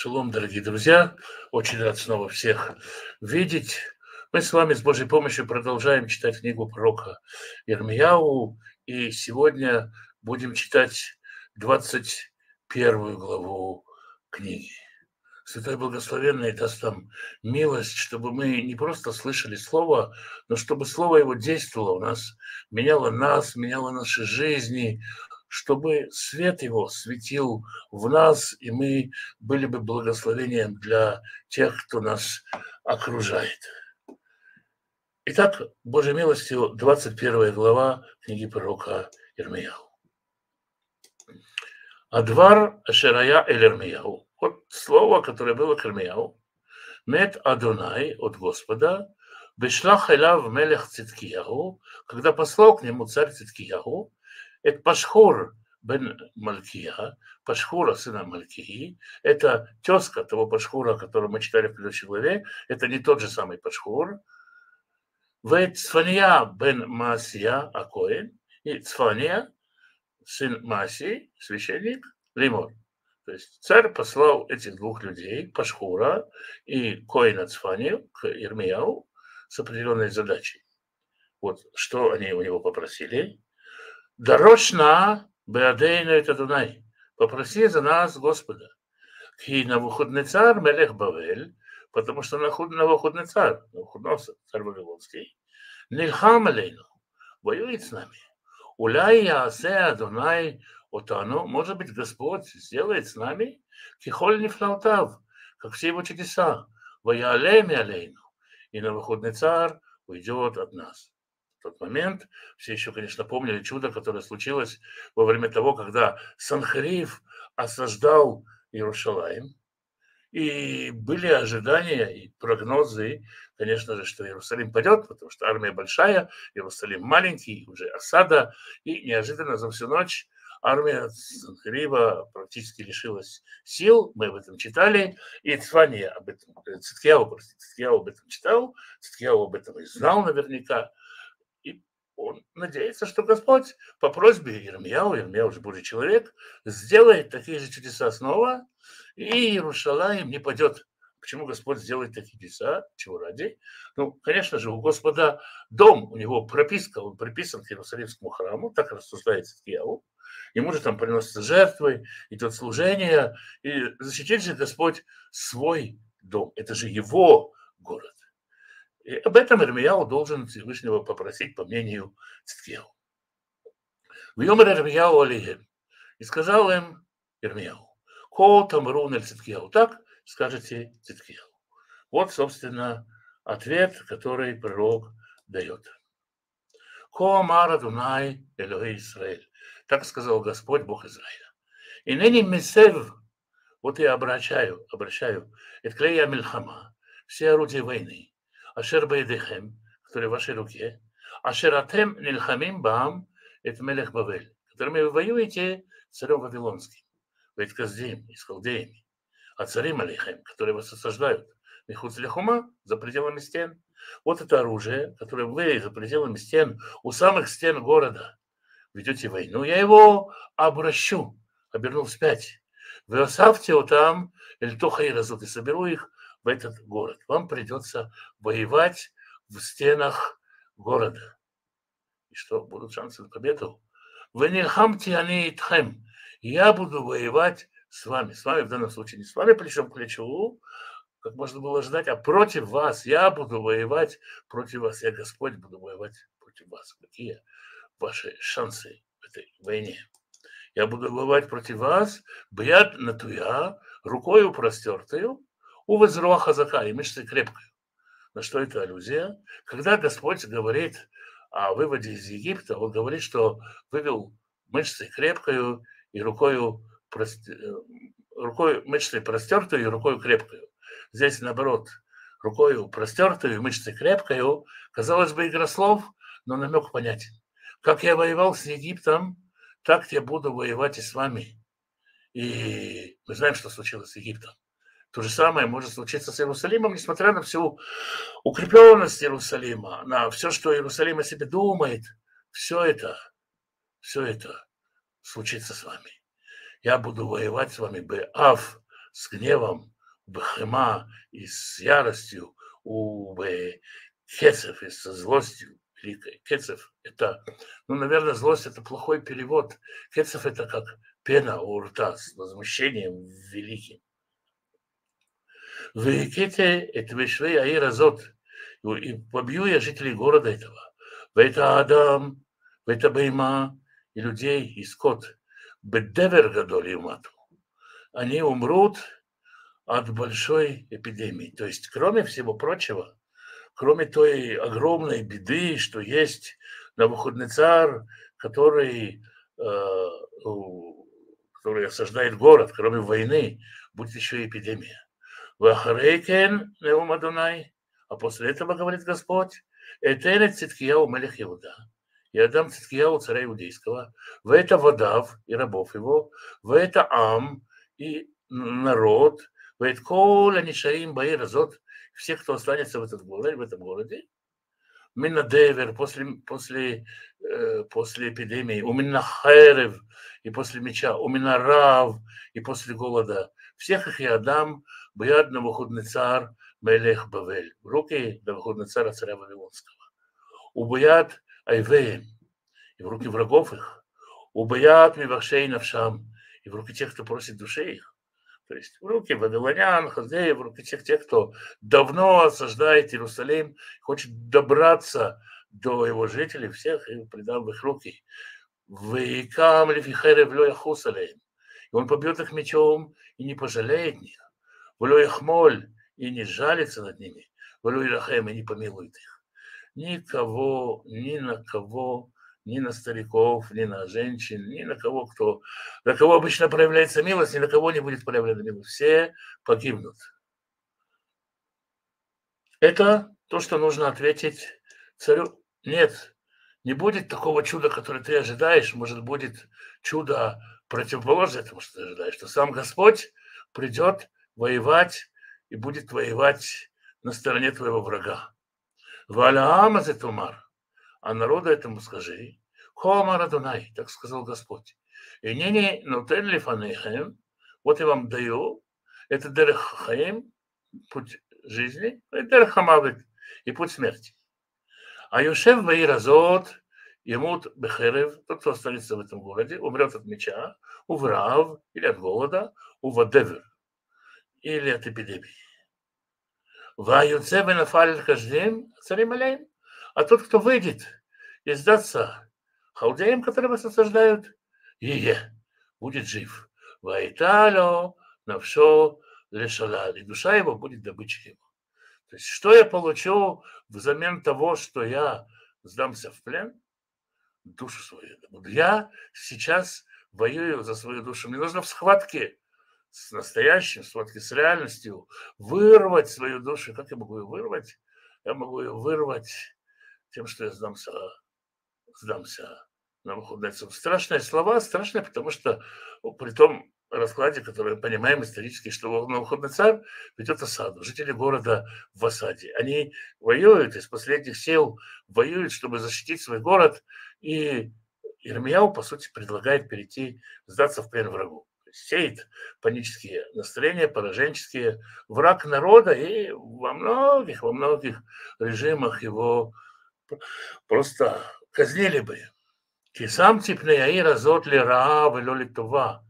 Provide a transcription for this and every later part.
Шалом, дорогие друзья. Очень рад снова всех видеть. Мы с вами с Божьей помощью продолжаем читать книгу пророка Ирмияу. И сегодня будем читать 21 главу книги. Святой Благословенный даст нам милость, чтобы мы не просто слышали Слово, но чтобы Слово Его действовало у нас, меняло наши жизни, чтобы свет Его светил в нас, и мы были бы благословением для тех, кто нас окружает. Итак, Божьей милостью, 21 глава книги пророка Ирмияу. Адвар Ашерая эль Ирмияу. Вот слово, которое было к Ирмияу. Мет Адонай от Господа. Бешлах элав мелех Циткияу. Когда послал к нему царь Циткияу. Это Пашхур бен Малькия. Пашхура, сына Малькии. Это тезка того Пашхура, который мы читали в предыдущей главе. Это не тот же самый Пашхур. Вет Цфания бен Маасия Акоин. И Цфания, сын Маасии, священник, Лимор. То есть царь послал этих двух людей, Пашхура и Коина Цфанию, к Ирмияу с определенной задачей. Вот что они у него попросили. Дарошна беадейну это Дунай. Попроси за нас Господа. Ки Навуходнецар мелех Бавель, потому что Навуходнецар, царь Вавилонский, нильхам алейну, воюет с нами. Уляй яасе Адонай отану, может быть, Господь сделает с нами кихоль нефлаутав, как все его чудеса, ваяалеми алейну, и Навуходнецар уйдет от нас. В тот момент все еще, конечно, помнили чудо, которое случилось во время того, когда Санхерив осаждал Иерусалим. И были ожидания и прогнозы, конечно же, что Иерусалим падет, потому что армия большая, Иерусалим маленький, уже осада. И неожиданно за всю ночь армия Санхерива практически лишилась сил. Мы об этом читали. И Цфания об этом, Циткияу об этом читал, Циткияу об этом и знал наверняка. И он надеется, что Господь по просьбе Ирмияу уже Божий человек, сделает такие же чудеса снова, и Иерусалим не падет. Почему Господь сделает такие чудеса? Чего ради? Ну, конечно же, у Господа дом, у него прописка, он приписан к Иерусалимскому храму, так рассуждает Циткияу. Ему же там приносятся жертвы, идет служение, и защитит же Господь свой дом. Это же его город. И об этом Ирмияу должен Всевышнего попросить, по мнению Циткияу. Вьомер Ирмияу алейхем. И сказал им Ирмияу: Ко тамрун эль Циткияу. Так скажете Циткияу. Вот, собственно, ответ, который пророк дает. Ко амар Адонай Элохей Исраэль. Так сказал Господь, Бог Израиля. И ныне месев, вот я обращаю, это клея мильхама, все орудия войны, ашер бейдехем, которые в вашей руке, ашер атем нильхамим баам, это мелех Бавель, которыми вы воюете царем Вавилонским, ведь Каздеем и с халдеями, а царим алейхем, которые вас осаждают, михуц лехума, за пределами стен. Вот это оружие, которое вы за пределами стен, у самых стен города ведете войну, я его оберну вспять. Вы оставьте его там, или тоха и разут, и соберу их в этот город. Вам придется воевать в стенах города. И что, будут шансы на победу? Вы не хамте, они итхем. Я буду воевать с вами. С вами в данном случае не с вами плечом к плечу, как можно было ожидать, а против вас. Я буду воевать против вас. Я, Господь, буду воевать против вас. Какие ваши шансы в этой войне? Я буду воевать против вас, бьяд натуя, рукою простертою, у возруа хазака, и мышцей крепкой. На что это аллюзия? Когда Господь говорит о выводе из Египта, он говорит, что вывел мышцей крепкою и рукою мышцей простертую и рукою крепкою. Здесь наоборот, рукою простертую и мышцей крепкою, казалось бы, игра слов, но намек понятен. Как я воевал с Египтом, так я буду воевать и с вами. И мы знаем, что случилось с Египтом. То же самое может случиться с Иерусалимом, несмотря на всю укрепленность Иерусалима, на все, что Иерусалим о себе думает. Все это случится с вами. Я буду воевать с вами, беав, с гневом, бхема и с яростью, у кецев и со злостью великой. Кецев – это, ну, наверное, злость – это плохой перевод. Кецев – это как пена у рта с возмущением великим. Веките это вешвей аир азот, и побью я жителей города этого. Это Адам, это Бейма, и людей, и скот. Бедевер гадоли мату. Они умрут от большой эпидемии. То есть, кроме всего прочего, кроме той огромной беды, что есть Навуходнецар, который осаждает город, кроме войны, будет еще и эпидемия. Вахарейкен неум Адонай, а после этого, говорит Господь, Этенет Циткияу мелех Иуда. Я дам Циткияу царя иудейского, в это Водав и рабов его, в это Ам и народ, в это Кол Анишаим Баир Азот, все, кто останется в этом городе, Минадевер после эпидемии, у Минахерев и после меча, у Минарав и после голода. Всех их я отдам Бияд Навуходнецар Мелех Бавель, в руки Навуходнецара царя Вавилонского. У Бияд Айвеем, и в руки врагов их. У Бияд Мивашей Навшам, и в руки тех, кто просит души их. То есть в руки вавилонян, халдеев, в руки тех, кто давно осаждает Иерусалим, хочет добраться до его жителей всех и предал в их руки. Вейкам лифихерев ло яхусалеем. И он побьет их мечом и не пожалеет них. Вло яхмоль и не жалится над ними. Вло ирахем и не помилует их. Никого, ни на кого, ни на стариков, ни на женщин, ни на кого, на кого обычно проявляется милость, ни на кого не будет проявлена милость. Все погибнут. Это то, что нужно ответить царю. Нет, не будет такого чуда, которое ты ожидаешь. Может, будет чудо противоположное тому, что ты ожидаешь. Что сам Господь придет воевать и будет воевать на стороне твоего врага. Валаама зетумар. А народу этому скажи, Хоамар Адонай, так сказал Господь. И не нотен лифанейхем, вот я вам даю, это дерех хаим, путь жизни, и дерех хамавит, и путь смерти. А Йошев Баиразот, Емут Бехерев, тот, кто останется в этом городе, умрет от меча, уврав, или от голода, увадевер, или от эпидемии. Ваюце бенафаль каждым царим алейм. А тот, кто выйдет и сдаться халдеям, которые вас осаждают, будет жив. Вайтало навшо лешалад. И душа его будет добычей его. То есть, что я получу взамен того, что я сдамся в плен? Душу свою. Я сейчас воюю за свою душу. Мне нужно в схватке с настоящим, в схватке с реальностью вырвать свою душу. Как я могу ее вырвать? Я могу ее вырвать тем, что я сдамся Навуходоносору. Страшные слова, страшные, потому что при том раскладе, который мы понимаем исторически, что Навуходоносор ведет осаду. Жители города в осаде. Они воюют, из последних сил воюют, чтобы защитить свой город. И Ирмияу, по сути, предлагает сдаться в плен врагу. Сеет панические настроения, пораженческие, враг народа, и во многих режимах его просто казнили бы. Кисам ципней аира зот ли раа вело ли това.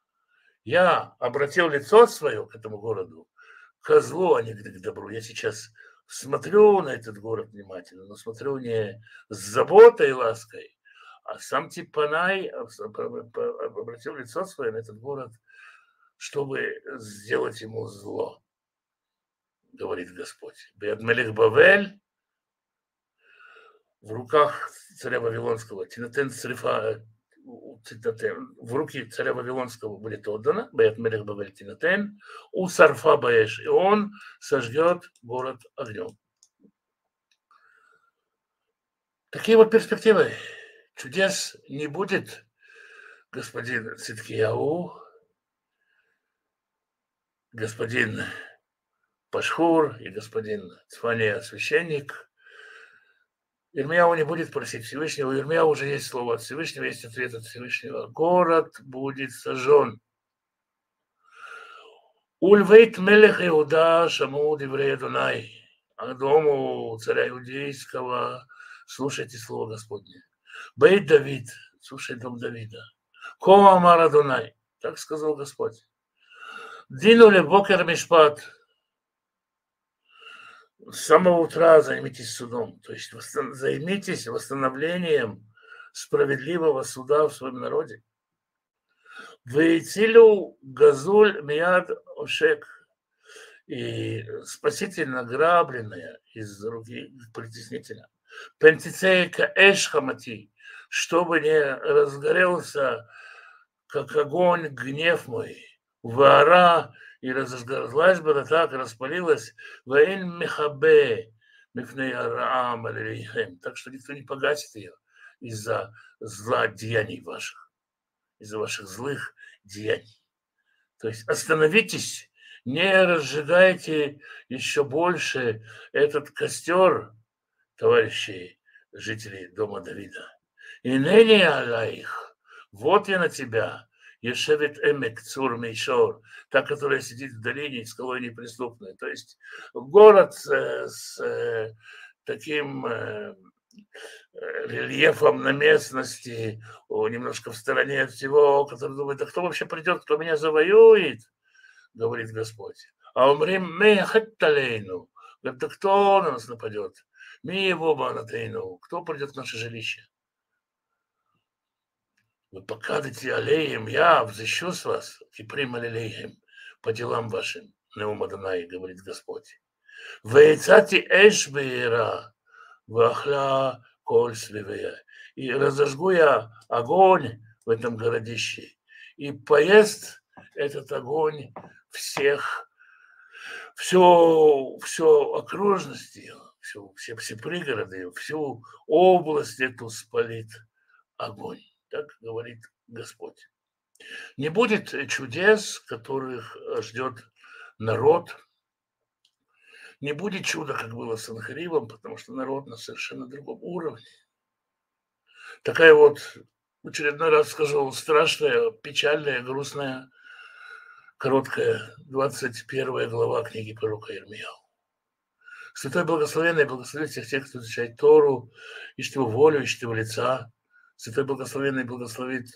Я обратил лицо свое к этому городу, к злу, а не к добру. Я сейчас смотрю на этот город внимательно, но смотрю не с заботой и лаской, а сам Типанай обратил лицо свое на этот город, чтобы сделать ему зло, говорит Господь. Беадмелех Бавель в руках царя Вавилонского, Тинатен Црифа, в руки царя Вавилонского будет отдано, Беадмелех Бавель Тинатен, у Сарфа Баэш, и он сожгет город огнем. Такие вот перспективы. Чудес не будет, господин Циткияу, господин Пашхур и господин Цфания, священник. Ирмияу не будет просить Всевышнего, у Ирмияу уже есть слово от Всевышнего, есть ответ от Всевышнего. Город будет сожжен. Ульвейт мелех Иуда шаму диврей Адонай. А дому царя иудейского слушайте слово Господне. Бейт Давид, слушай дом Давида. Ко амар Адонай, так сказал Господь. Дину ле бокер мишпат. С самого утра займитесь судом, то есть займитесь восстановлением справедливого суда в своем народе. Вейцилю газуль мияд ошек. И спаситель награбленное из руки притеснителя. Пентицейка эш хамати, чтобы не разгорелся, как огонь, гнев мой. Вара, и разожглась бы так, распалилась. Ваин мехабе, мифней араам алейхем. Так что никто не погасит ее из-за зла деяний ваших, из-за ваших злых деяний. То есть остановитесь, не разжигайте еще больше этот костер, товарищи, жители дома Давида. И ныне алаих, вот я на тебя, ешевит эмек цур мейшор, та, которая сидит в долине, скалой неприступной. То есть город с таким рельефом на местности, немножко в стороне от всего, который думает, а кто вообще придет, кто меня завоюет, говорит Господь. А умрим мы хатталейну. Говорит, да кто на нас нападет? Ми его банатейну. Кто придет в наше жилище? Вы покадете аллеем, я взыщу с вас и приму аллеем по делам вашим. Неум Адонай, говорит Господь. Вейцати эш беера, вахля коль сливея. И разожгу я огонь в этом городище, и поест этот огонь всех, все окружности, все пригороды, всю область эту спалит огонь. Так говорит Господь. Не будет чудес, которых ждет народ. Не будет чуда, как было с Санхаривом, потому что народ на совершенно другом уровне. Такая вот, в очередной раз скажу, страшная, печальная, грустная, короткая 21 глава книги пророка Ирмияу. Святой Благословенный благословит всех тех, кто изучает Тору, ищет его волю, ищет его лица. Святой Благословенный благословит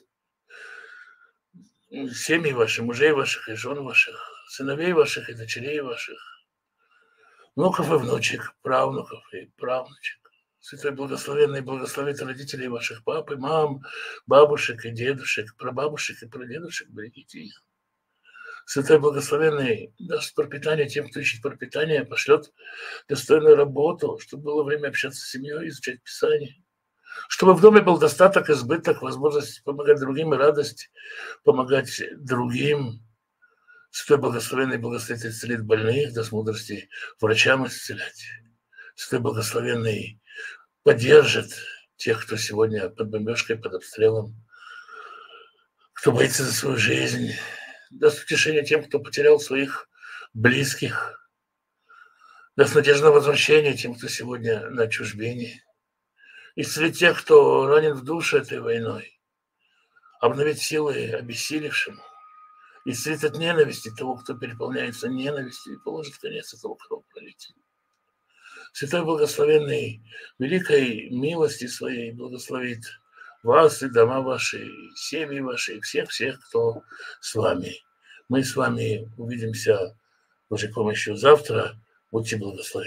семьи ваши, мужей ваших и жен ваших, сыновей ваших и дочерей ваших, внуков и внучек, правнуков и правнучек. Святой Благословенный благословит родителей ваших пап и мам, бабушек и дедушек, прабабушек и прадедушек, берегите их. Святой Благословенный даст пропитание тем, кто ищет пропитание, пошлет достойную работу, чтобы было время общаться с семьей, изучать Писание. Чтобы в доме был достаток, избыток, возможность помогать другим и радость, помогать другим. Святой Благословенный благословит исцелит больных, даст мудрости врачам исцелять. Святой Благословенный поддержит тех, кто сегодня под бомбежкой, под обстрелом, кто боится за свою жизнь, даст утешение тем, кто потерял своих близких, даст надежду на возвращение тем, кто сегодня на чужбине, исцелит тех, кто ранен в душе этой войной, обновить силы обессилевшему, исцелит от ненависти того, кто переполняется ненавистью, и положит конец этому кровопролитию. Святой Благословенный великой милости своей благословит вас и дома ваши, и семьи ваши, и всех, кто с вами. Мы с вами увидимся Божьей помощью завтра. Будьте благословенны.